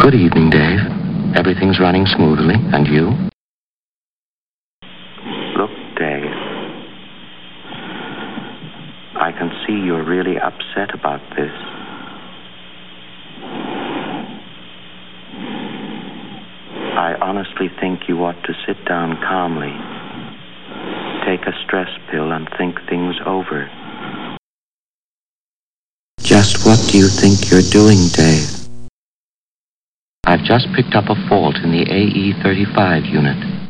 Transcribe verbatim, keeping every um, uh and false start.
Good evening, Dave. Everything's running smoothly. And you? Look, Dave. I can see you're really upset about this. I honestly think you ought to sit down calmly, take a stress pill, and think things over. Just what do you think you're doing, Dave? I've just picked up a fault in the A E thirty-five unit.